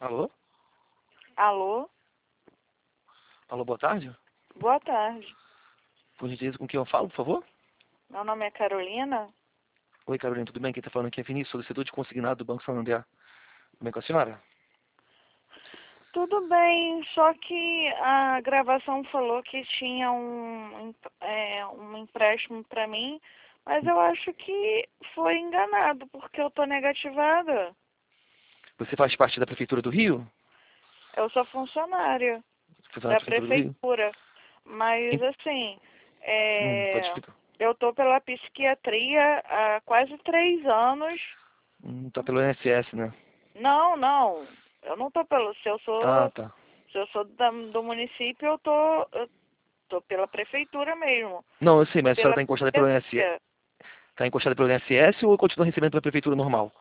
Alô? Alô? Alô, boa tarde? Boa tarde. Por gentileza, com quem eu falo, por favor? Meu nome é Carolina. Oi, Carolina, tudo bem? Quem tá falando aqui é Vinícius, solicitador de consignado do Banco Santander. Tudo bem com a senhora? Tudo bem, só que a gravação falou que tinha um empréstimo para mim, mas eu acho que foi enganado, porque eu tô negativada. Você faz parte da Prefeitura do Rio? Eu sou funcionária Você faz da da Prefeitura do Rio? prefeitura, mas Em- assim, Pode explicar. eu tô pela psiquiatria há quase 3 anos. Tá pelo INSS, né? Não, não, eu não tô pelo. Se eu Ah, sou tá. Se eu sou do município, eu tô pela prefeitura mesmo. Não, eu sei, mas a senhora Pela tá encostada pelo INSS. psiquiatria. Tá encostada pelo INSS ou continua recebendo pela Prefeitura normal?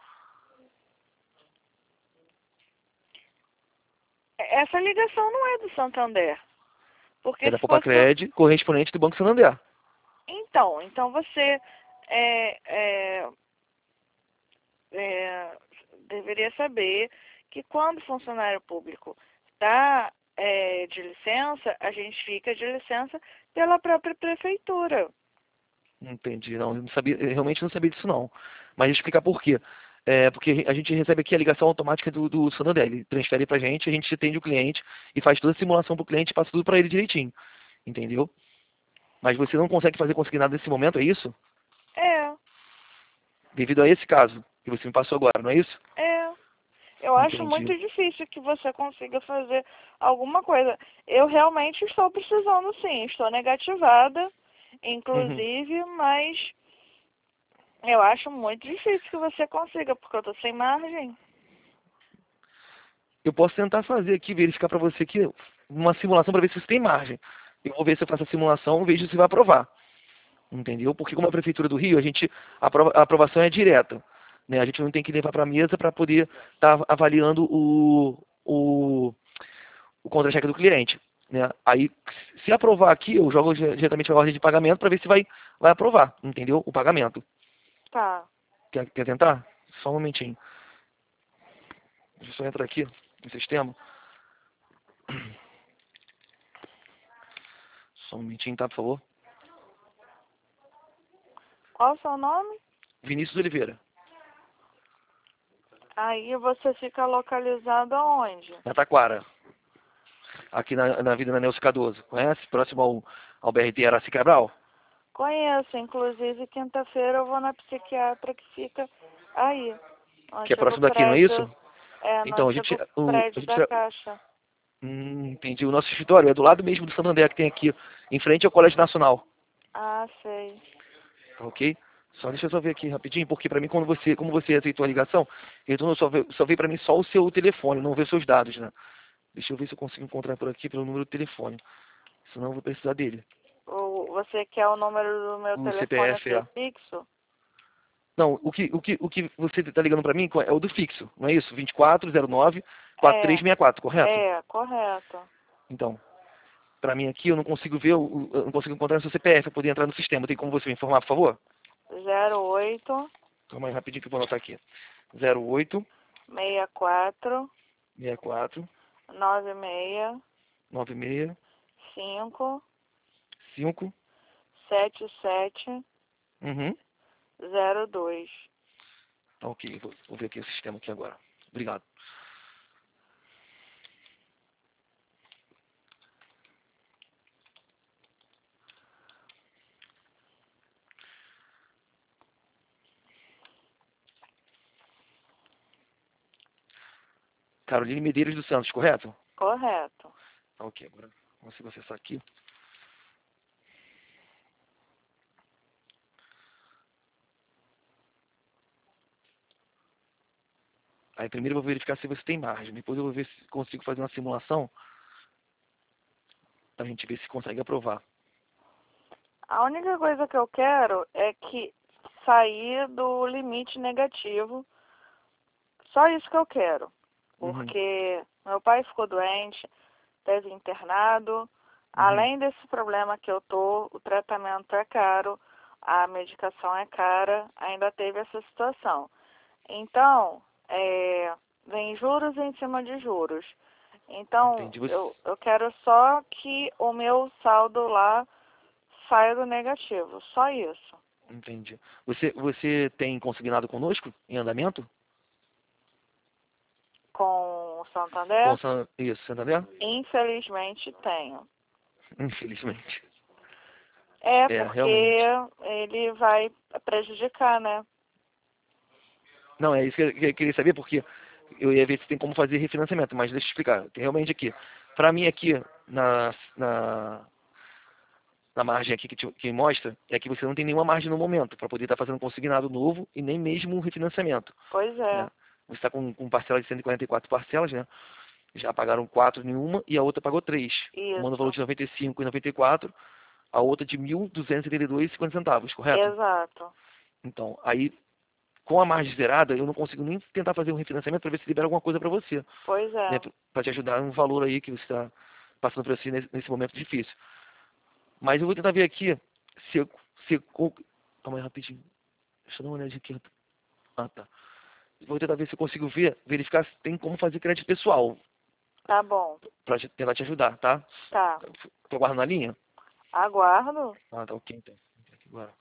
Essa ligação não é do Santander. É Porque da se fosse do... Popacred, correspondente do Banco Santander. Então você é, é, é, deveria saber que quando o funcionário público está de licença, a gente fica de licença pela própria prefeitura. Entendi, não, eu não sabia, eu realmente não sabia disso não. Mas deixa eu explicar por quê. É, porque a gente recebe aqui a ligação automática do Santander. Ele transfere pra gente, a gente atende o cliente e faz toda a simulação pro cliente e passa tudo pra ele direitinho. Entendeu? Mas você não consegue fazer consignado nesse momento, é isso? É, Devido a esse caso que você me passou agora, não é isso? é. Eu acho Entendi. muito difícil que você consiga fazer alguma coisa. Eu realmente estou precisando, sim. Estou negativada, Uhum. inclusive, mas eu acho muito difícil que você consiga, porque eu estou sem margem. Eu posso tentar fazer aqui, verificar pra você aqui uma simulação pra ver se você tem margem. Eu vou ver se eu faço a simulação e vejo se vai aprovar. Entendeu? Porque como é a Prefeitura do Rio, a aprovação é direta. Né? A gente não tem que levar para a mesa para poder estar avaliando o contra-cheque do cliente. Né? Aí, se aprovar aqui, eu jogo diretamente a ordem de pagamento para ver se vai aprovar, entendeu? O pagamento. Tá. Quer tentar? Só um momentinho. Deixa eu só entrar aqui no sistema. Só um momentinho, tá, por favor? Qual o seu nome? Vinícius Oliveira, Aí você fica localizado aonde? na Taquara, aqui na Avenida Nelson Cardoso. Conhece? Próximo ao BRT Araci Cabral? Conheço, inclusive quinta-feira eu vou na psiquiatra que fica aí, no Que é antigo próximo daqui, não é isso? prédio, no Então, antigo a prédio gente, da Caixa. entendi. O nosso escritório é do lado mesmo do Santander que tem aqui, em frente ao Colégio Nacional, Ah, sei. tá ok? Só deixa eu só ver aqui rapidinho, porque pra mim, como você aceitou a ligação, então só veio pra mim só o seu telefone, não veio seus dados, né? Deixa eu ver se eu consigo encontrar por aqui pelo número do telefone, senão eu vou precisar dele. Você quer o número do meu O telefone CPF aqui é... fixo? Não, o que você tá ligando pra mim é o do fixo, não é isso? 2409 É, 4364, correto? correto. Então, pra mim aqui, eu não consigo ver, eu não consigo encontrar o seu CPF para poder entrar no sistema. Tem como você me informar, por favor? 08 Calma aí, rapidinho que eu vou anotar aqui. 08 64 64 96 96 5 5. 77 Uhum. 02. Tá, ok, vou ver aqui o sistema aqui agora. Obrigado. Caroline Medeiros dos Santos, correto? Correto. Tá, ok, agora consigo acessar aqui. Aí primeiro eu vou verificar se você tem margem. Depois eu vou ver se consigo fazer uma simulação pra gente ver se consegue aprovar. A única coisa que eu quero é que sair do limite negativo. Só isso que eu quero. Uhum. Porque meu pai ficou doente, teve internado. Uhum. Além desse problema que eu tô, o tratamento é caro, a medicação é cara, ainda teve essa situação. Então, vem juros em cima de juros. Então, Entendi. Você, eu quero só que o meu saldo lá saia do negativo. Só isso. entendi. Você tem consignado conosco em andamento? Com o Com Santander, isso, Santander? infelizmente tenho. Infelizmente. É, É, porque realmente. ele vai prejudicar, né? Não, é isso que eu queria saber, porque eu ia ver se tem como fazer refinanciamento, mas deixa eu explicar. Tem realmente aqui, para mim aqui, na margem aqui que mostra, é que você não tem nenhuma margem no momento para poder estar fazendo consignado novo e nem mesmo um refinanciamento, Pois é, né? Você está com parcela de 144 parcelas, né? Já pagaram 4 em uma e a outra pagou 3. Uma no valor isso. de 95,94, a outra de 1.272,50 centavos, correto? Exato. Então, aí, com a margem zerada, eu não consigo nem tentar fazer um refinanciamento para ver se libera alguma coisa para você, Pois né? é. Para te ajudar um valor aí que você está passando por si nesse momento difícil. Mas eu vou tentar ver aqui se eu. Se eu calma aí rapidinho. Deixa eu dar uma olhadinha aqui. Ah, tá. Vou tentar ver se eu consigo verificar se tem como fazer crédito pessoal Tá bom. para tentar te ajudar, tá? Tá. Tô aguardando a linha? Aguardo. Ah, tá ok então. Aqui agora.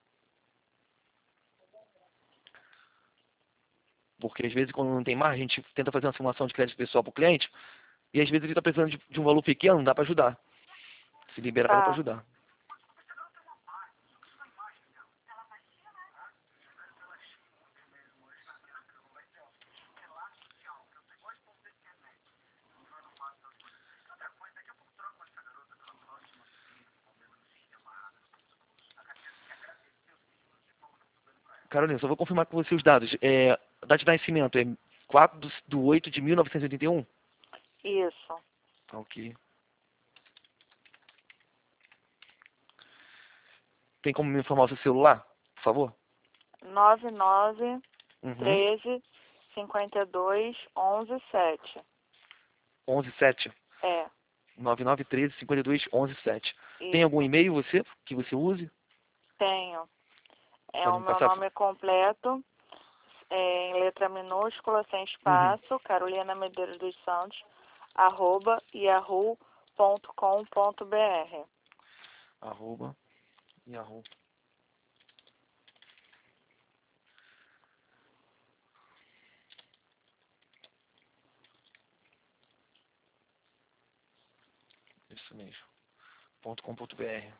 Porque às vezes quando não tem margem, a gente tenta fazer uma simulação de crédito pessoal para o cliente e às vezes ele está precisando de um valor pequeno, não dá para ajudar. Se liberar, dá para Tá. ajudar. Carolina, só vou confirmar com você os dados. A data de nascimento é 4/8 de 1981? Isso. Tá ok. Tem como me informar o seu celular, por favor? 99 Uhum. 13 52 11 7. 117. É. 9913 52 11 7. Tem algum Isso. e-mail você que você use? Tenho. É Pode o me meu passar? nome completo, em letra minúscula, sem Uhum. espaço, Carolina Medeiros dos Santos, @yahoo.com.br. Arroba Yahoo. Isso mesmo. .com.br.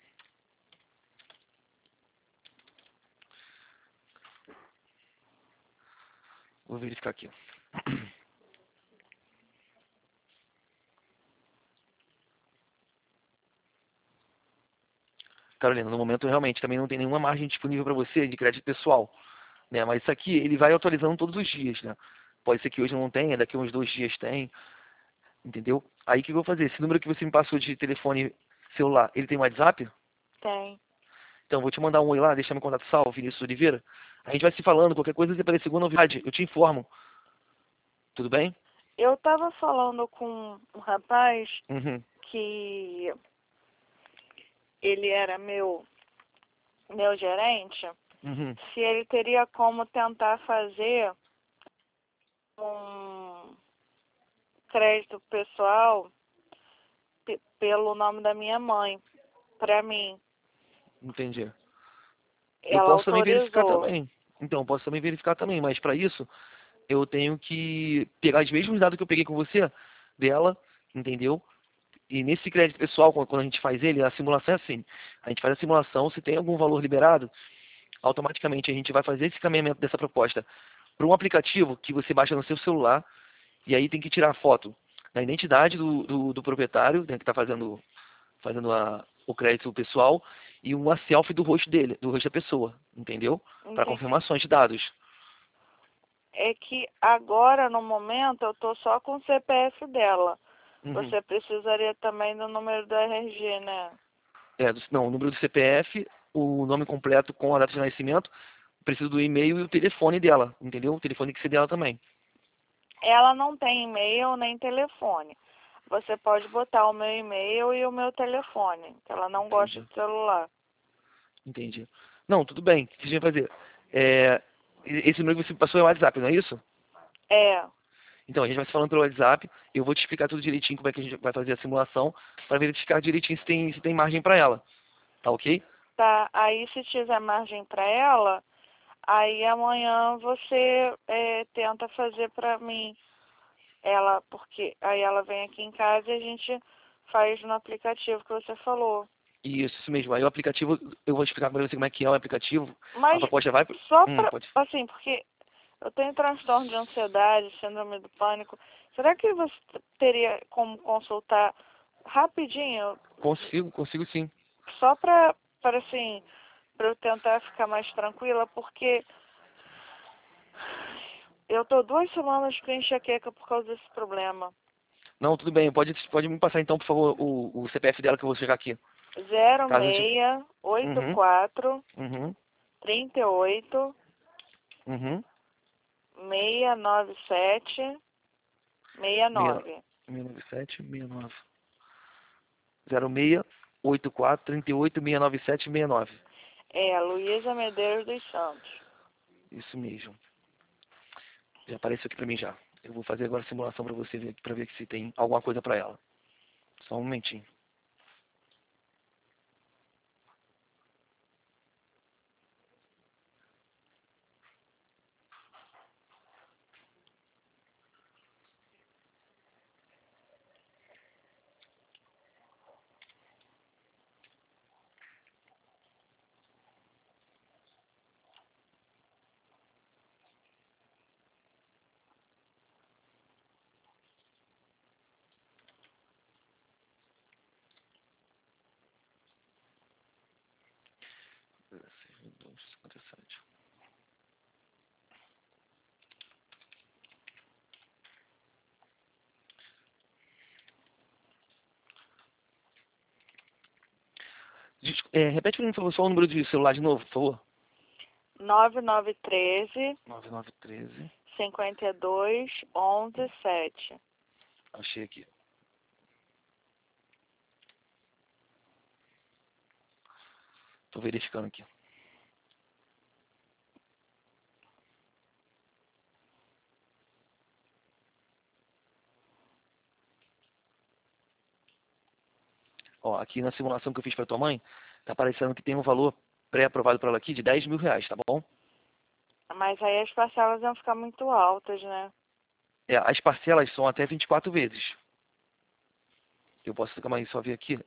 Vou verificar aqui. Carolina, no momento realmente também não tem nenhuma margem disponível para você de crédito pessoal, né? Mas isso aqui ele vai atualizando todos os dias, né? Pode ser que hoje não tenha, daqui a uns 2 dias tem, entendeu? Aí o que eu vou fazer? Esse número que você me passou de telefone celular, ele tem WhatsApp? Tem. Então, vou te mandar um oi lá, deixa meu contato salvo, Vinícius Oliveira. A gente vai se falando, qualquer coisa, se aparecer alguma novidade, eu te informo. Tudo bem? Eu estava falando com um rapaz Uhum, que ele era meu gerente, uhum. se ele teria como tentar fazer um crédito pessoal pelo nome da minha mãe, para mim. Entendi. Eu Ela posso também verificar autorizou. também. Então, posso também verificar também, mas para isso, eu tenho que pegar os mesmos dados que eu peguei com você, dela, entendeu? E nesse crédito pessoal, quando a gente faz ele, a simulação é assim. A gente faz a simulação, se tem algum valor liberado, automaticamente a gente vai fazer esse caminhamento dessa proposta para um aplicativo que você baixa no seu celular, e aí tem que tirar a foto da identidade do proprietário, né, que está fazendo o crédito pessoal, e uma selfie do rosto dele, do rosto da pessoa, entendeu? Para Entendi. confirmações de dados. É que agora, no momento, eu tô só com o CPF dela. Uhum. Você precisaria também do número do RG, né? Não, o número do CPF, o nome completo com a data de nascimento, preciso do e-mail e o telefone dela, entendeu? O telefone que ser dela também. Ela não tem e-mail nem telefone. Você pode botar o meu e-mail e o meu telefone, que ela não gosta Entendi, de celular. entendi. Não, tudo bem. O que a gente vai fazer? Esse número que você passou é o WhatsApp, não é isso? É, Então, a gente vai se falando pelo WhatsApp, eu vou te explicar tudo direitinho como é que a gente vai fazer a simulação, para verificar direitinho se tem margem para ela. Tá ok? Tá, aí se tiver margem para ela, aí amanhã você tenta fazer para mim ela, porque aí ela vem aqui em casa e a gente faz no aplicativo que você falou. Isso mesmo. Aí o aplicativo, eu vou explicar para você como é que é o aplicativo. A Mas proposta vai... só pra, Pode. assim, porque eu tenho transtorno de ansiedade, síndrome do pânico. Será que você teria como consultar rapidinho, Consigo sim. só para assim, para eu tentar ficar mais tranquila, porque eu tô 2 semanas com enxaqueca por causa desse problema. Não, tudo bem. Pode me passar então, por favor, o CPF dela que eu vou chegar aqui. Caso a gente... Uhum, 0684 uhum, 38 uhum. 697 69. 69769. 0684 38 697 69. É, Luísa Medeiros dos Santos. Isso mesmo. Já apareceu aqui pra mim já. Eu vou fazer agora a simulação pra você ver, pra ver se tem alguma coisa pra ela. Só um momentinho. Repete pra mim, por favor, só o número de celular de novo, por favor. 9913 9913. 52 11 7. Achei aqui. Tô verificando aqui. Ó, aqui na simulação que eu fiz pra tua mãe, tá aparecendo que tem um valor pré-aprovado pra ela aqui de R$ 10.000, tá bom? Mas aí as parcelas vão ficar muito altas, né? As parcelas são até 24 vezes. Eu posso, calma aí, só ver aqui.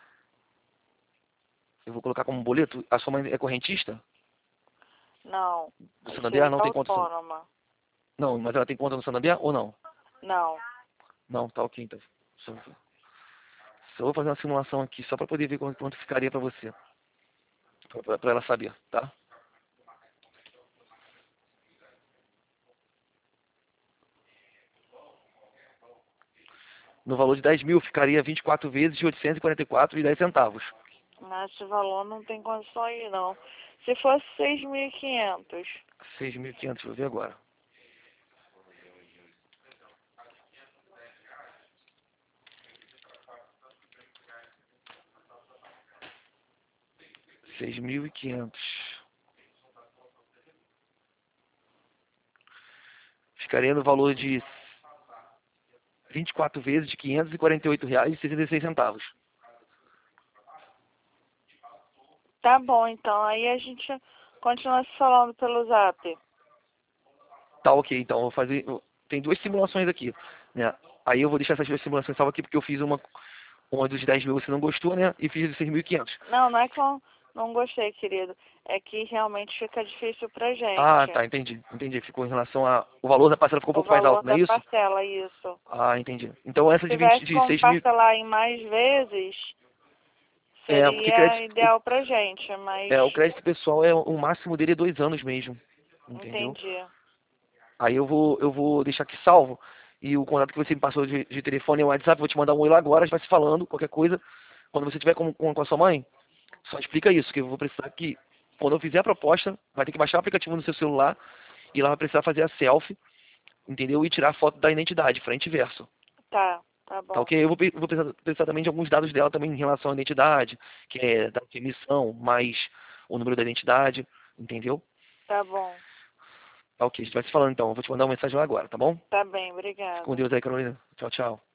Eu vou colocar como boleto. A sua mãe é correntista? Não. Do Você é Santander? Não tem conta. autônoma. Não, mas ela tem conta no Santander ou não? Não. Não, tá ok então. Só, só vou fazer uma simulação aqui só pra poder ver quanto ficaria pra você. Pra ela saber, tá? No valor de 10.000 ficaria 24 vezes de 844,10 centavos. Mas esse valor não tem condição aí, não. Se fosse 6.500. 6.500, deixa eu ver agora. R$ 6.500. Ficaria no valor de 24 vezes de R$ 548,66. Tá bom, então. Aí a gente continua se falando pelo zap. Tá ok, então eu vou fazer. Tem duas simulações aqui, né? Aí eu vou deixar essas duas simulações salvas aqui porque eu fiz uma dos 10.000 você não gostou, né? E fiz dos 6.500. Não, não é que eu não gostei, querido. É que realmente fica difícil pra Ah, gente. tá, entendi. Ficou em relação a. O valor da parcela ficou um O pouco mais valor alto, não é da isso? parcela, isso. Ah, entendi. Então essa Se de 20, tivesse de como 6.000. parcelar em mais vezes, Porque seria ideal pra gente, mas o crédito pessoal o máximo dele é 2 anos mesmo. Entendeu? entendi. Aí eu vou deixar aqui salvo. E o contato que você me passou de telefone e WhatsApp, vou te mandar um oi lá agora, a gente vai se falando, qualquer coisa. Quando você tiver com a sua mãe, só explica isso, que eu vou precisar que, quando eu fizer a proposta, vai ter que baixar o aplicativo no seu celular e lá vai precisar fazer a selfie, entendeu? E tirar a foto da identidade, frente e verso. Tá Tá bom. ok? Eu vou precisar também de alguns dados dela também em relação à identidade, que é da emissão, mais o número da identidade, entendeu? Tá bom. Tá ok, a gente vai se falando então. Eu vou te mandar uma mensagem lá agora, tá bom? Tá bem, Com obrigada. Deus aí, Carolina. Tchau, tchau.